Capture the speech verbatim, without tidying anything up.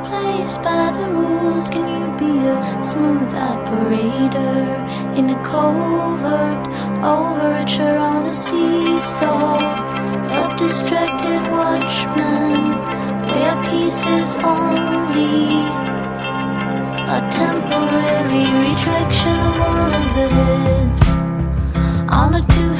plays by the rules? Can you be a smooth operator in a covert overture on a seesaw of distracted watchmen, where peace is only a temporary retraction of one of the heads on a two